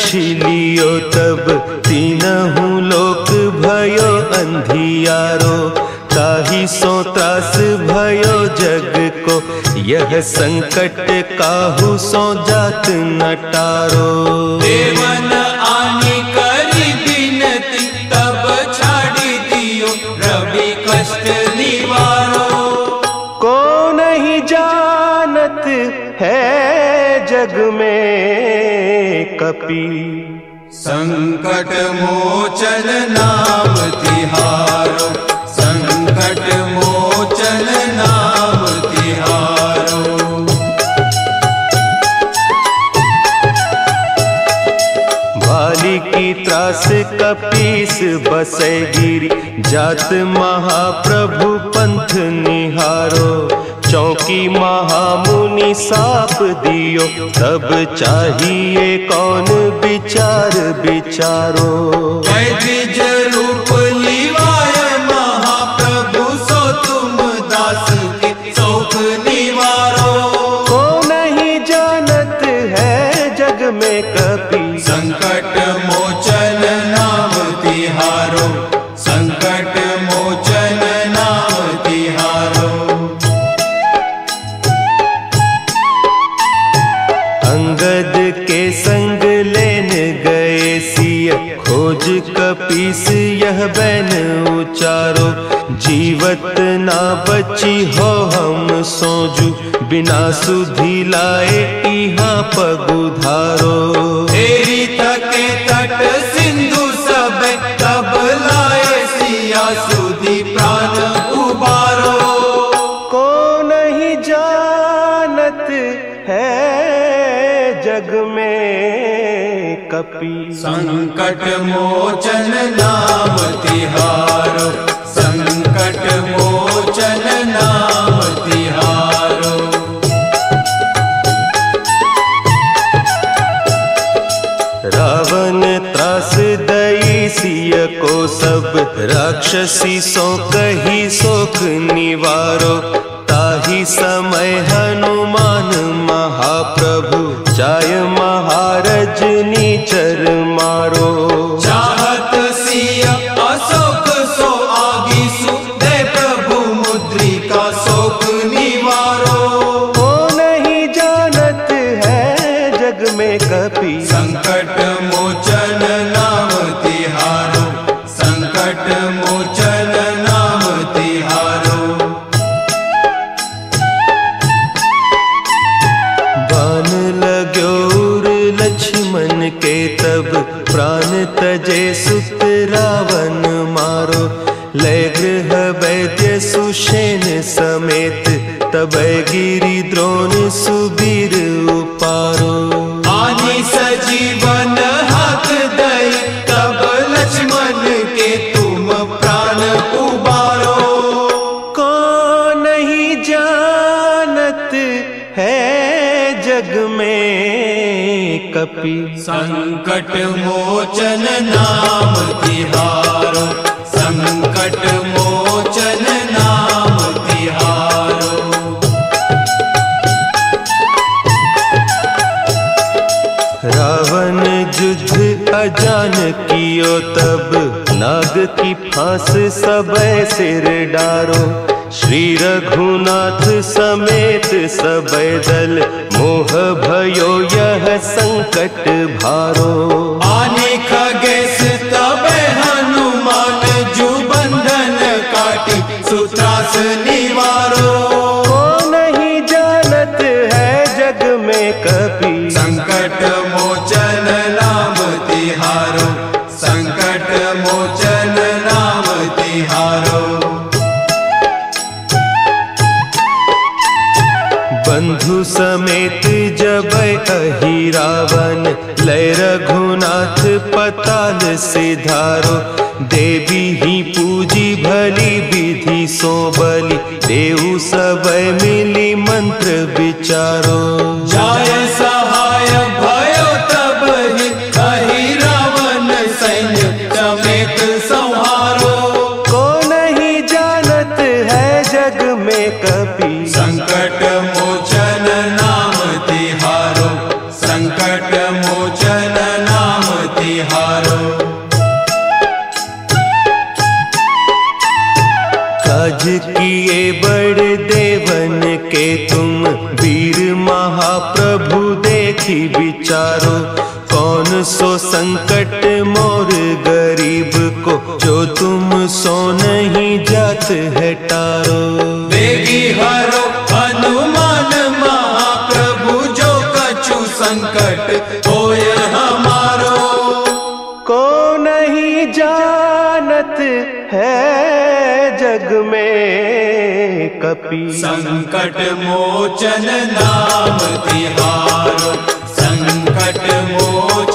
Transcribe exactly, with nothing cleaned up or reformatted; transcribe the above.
लियो तब तीनहु लोक भयो अंधियारो। ताहि सो त्रास भयो जग को, यह संकट काहू सो जात न टारो। देवन आनी करी बिनती, तब छाड़ी दियो रवि कष्ट निवारो। को नहीं जानत है जग में कपि, संकट मोचन नाम तिहारो। संकट मोचन नाम तिहारो। भाली की त्रास कपीस बसै गिरी, जात महाप्रभु पंथ निहारो। चौकी महामुनि साप दियो, तब चाहिए कौन विचार विचारो। द्विज रूप लिवाय महाप्रभु, सो तुम दास के शोक निवारो। को नहीं जानत है जग में कपि, संकट मोचन नाम तिहारो। संकट मोचन नाम तिहारो। अंगद के संग लेन गए सिय, खोज कपीस यह बैन उचारो। जीवत ना बची हो हम सोजू, बिना सुधि लाए इहाँ पगुधारो। तेरी तके तट सिंधु सब, तब लाए सिया सुधि प्राण उबारो। को नहीं जानत है जग में कपि, संकट मोचन नाम तिहारो। संकट मोचन नाम तिहारो। रावण त्रास दई सिय को सब, राक्षसी सो कही शोक निवारो। ताहि समय हनुमान महाप्रभु, जाय महारज नीचर मारो। चाहत सिय अशोक सो आगीसु, दे प्रभु मुद्रिका शोक निवारो। को नहीं जानत है जग में कपि, संकट मोचन नाम तिहारो। संकट मोचन नाम तिहारो। बान लाग्यो उर लक्ष्मण के तब, प्राण तजे सुत रावण मारो। लय गृह वैद्य सुषेण समेत, तब गिरि द्रोण सुबीर उपारो। आनी सजीवन हाथ दई, तब लक्ष्मण के तुम प्राण उबारो। को नहीं जानत है जग में कपि, संकट मोचन नाम तिहारो। संकट मोचन नाम तिहारो। रावण युद्ध अजान कियो तब, नाग की फांस सबे सिर डारो। श्री रघुनाथ समेत सबे दल, मोह भयो यह संकट भारो। आने खगेश तबे हनुमान, जु बंधन काटी सुत्रास निवारो। को नहीं जानत है जग में कपि, संकट मोचन नाम तिहारो। संकट मोचन नाम तिहारो। बंधु समेत जब अहि रावण, लय रघुनाथ पताल सिधारो। देवी ही पूजी भली विधि सो बलि, देव सब मिली मंत्र विचारो। जाय सहाय भयो तब ही, कही रावण सैन्य समेत संहारो। को नहीं जानत है जग में कपि, संकट मोचन नाम तिहारो। संकट मोचन नाम राज किए बड़े देवन के तुम, वीर महाप्रभु देखी विचारो। कौन सो संकट मोर गरीब को, जो तुम सो नहीं जात है टारो। बेगी हरो हनुमान महाप्रभु, जो कछु संकट होय हमारो। को नहीं जानत है जग में कपि, संकट मोचन नाम तिहारो। संकट मोचन